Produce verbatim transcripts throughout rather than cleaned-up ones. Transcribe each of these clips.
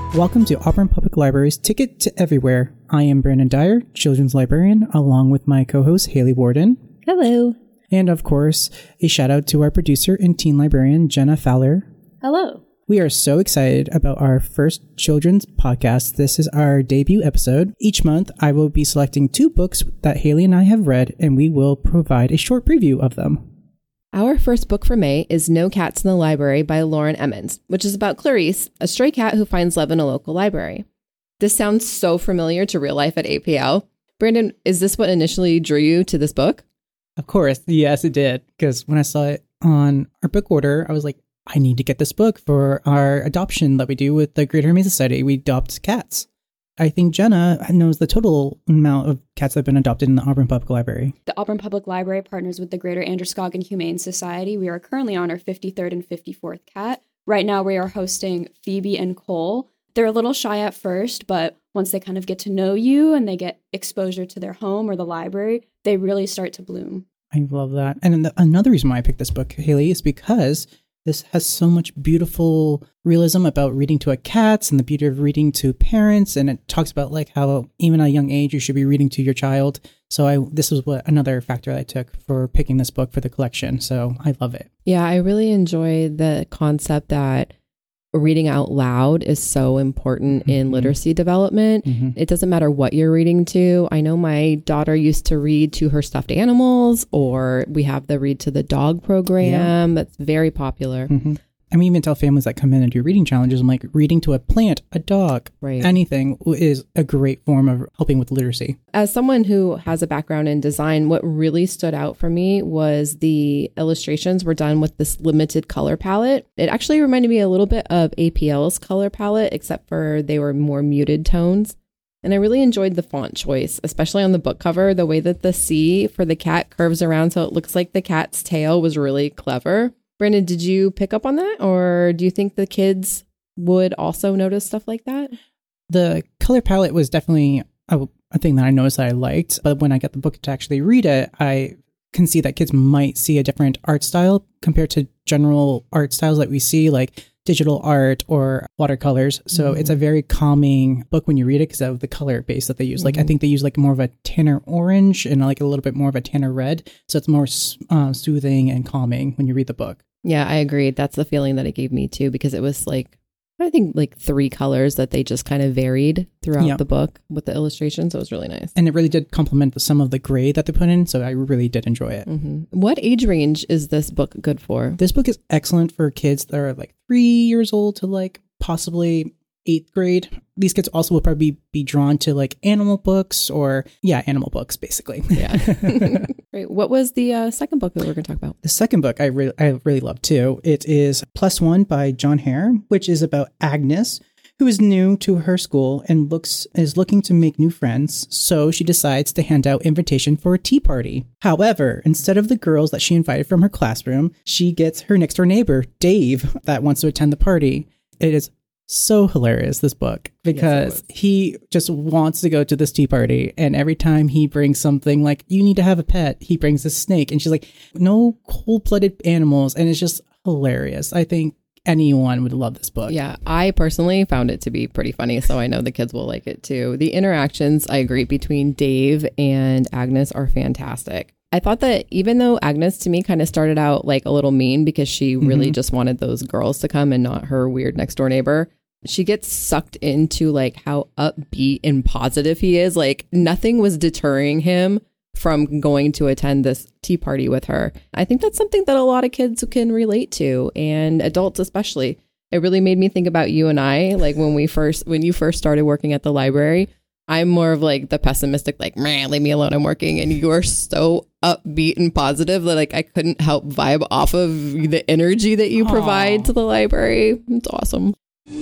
Welcome to Auburn Public Library's Ticket to Everywhere. I am Brandon Dyer, Children's Librarian, along with my co-host Haley Warden. Hello. And of course, a shout out to our producer and teen librarian, Jenna Fowler. Hello. We are so excited about our first children's podcast. This is our debut episode. Each month, I will be selecting two books that Haley and I have read, and we will provide a short preview of them. Our first book for May is No Cats in the Library by Lauren Emmons, which is about Clarice, a stray cat who finds love in a local library. This sounds so familiar to real life at A P L. Brandon, is this what initially drew you to this book? Of course. Yes, it did. Because when I saw it on our book order, I was like, I need to get this book for our adoption that we do with the Greater Humane Society. We adopt cats. I think Jenna knows the total amount of cats that have been adopted in the Auburn Public Library. The Auburn Public Library partners with the Greater Androscoggin Humane Society. We are currently on our fifty-third and fifty-fourth cat. Right now we are hosting Phoebe and Cole. They're a little shy at first, but once they kind of get to know you and they get exposure to their home or the library, they really start to bloom. I love that. And the, another reason why I picked this book, Haley, is because this has so much beautiful realism about reading to a cats and the beauty of reading to parents. And it talks about like how even at a young age, you should be reading to your child. So I this was what another factor I took for picking this book for the collection. So I love it. Yeah, I really enjoy the concept that reading out loud is so important mm-hmm. in literacy development. Mm-hmm. It doesn't matter what you're reading to. I know my daughter used to read to her stuffed animals, or we have the Read to the Dog program. Yeah. That's very popular. Mm-hmm. And we even tell families that come in and do reading challenges, I'm like, reading to a plant, a dog, right. anything is a great form of helping with literacy. As someone who has a background in design, what really stood out for me was the illustrations were done with this limited color palette. It actually reminded me a little bit of A P L's color palette, except for they were more muted tones. And I really enjoyed the font choice, especially on the book cover. The way that the C for the cat curves around so it looks like the cat's tail was really clever. Brandon, did you pick up on that, or do you think the kids would also notice stuff like that? The color palette was definitely a, a thing that I noticed that I liked, but when I got the book to actually read it, I can see that kids might see a different art style compared to general art styles that we see, like digital art or watercolors. So mm-hmm. it's a very calming book when you read it because of the color base that they use. Mm-hmm. Like I think they use like more of a tanner orange and like a little bit more of a tanner red. So it's more uh, soothing and calming when you read the book. Yeah, I agree. That's the feeling that it gave me too, because it was like, I think like three colors that they just kind of varied throughout yeah. the book with the illustrations. So it was really nice. And it really did complement some of the gray that they put in. So I really did enjoy it. Mm-hmm. What age range is this book good for? This book is excellent for kids that are like three years old to like possibly eighth grade. These kids also will probably be drawn to like animal books or, yeah, animal books, basically. Yeah. Right. What was the uh, second book that we're going to talk about? The second book I really, I really love too. It is Plus One by John Hare, which is about Agnes, who is new to her school and looks is looking to make new friends. So she decides to hand out invitation for a tea party. However, instead of the girls that she invited from her classroom, she gets her next door neighbor, Dave, that wants to attend the party. It is so hilarious, this book, because yes, he just wants to go to this tea party, and every time he brings something like, you need to have a pet, he brings a snake, and she's like, no cold-blooded animals, and it's just hilarious. I think anyone would love this book. Yeah, I personally found it to be pretty funny, so I know the kids will like it too. The interactions, I agree, between Dave and Agnes are fantastic. I thought that even though Agnes to me kind of started out like a little mean because she really mm-hmm. just wanted those girls to come and not her weird next door neighbor, she gets sucked into like how upbeat and positive he is. Like nothing was deterring him from going to attend this tea party with her. I think that's something that a lot of kids can relate to, and adults especially. It really made me think about you and I, like when we first, when you first started working at the library. I'm more of like the pessimistic, like, man, leave me alone, I'm working. And you are so upbeat and positive that like I couldn't help vibe off of the energy that you provide Aww. To the library. It's awesome.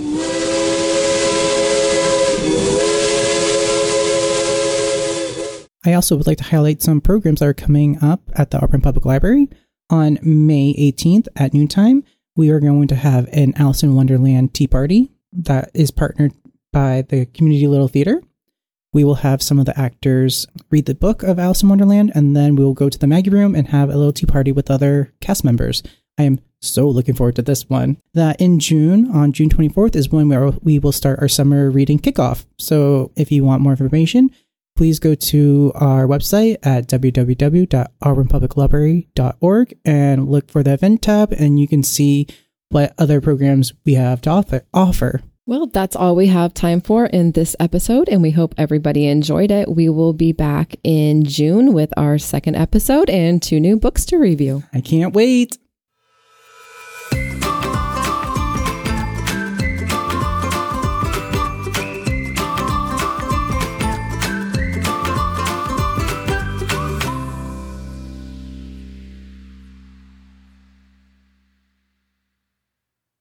I also would like to highlight some programs that are coming up at the Auburn Public Library. On May eighteenth at noontime, we are going to have an Alice in Wonderland tea party that is partnered by the Community Little Theater. We will have some of the actors read the book of Alice in Wonderland, and then we will go to the Maggie Room and have a little tea party with other cast members. I am so looking forward to this one. That in June, on June twenty-fourth, is when we, are, we will start our summer reading kickoff. So if you want more information, please go to our website at w w w dot auburn public library dot org and look for the event tab, and you can see what other programs we have to offer. offer. Well, that's all we have time for in this episode, and we hope everybody enjoyed it. We will be back in June with our second episode and two new books to review. I can't wait.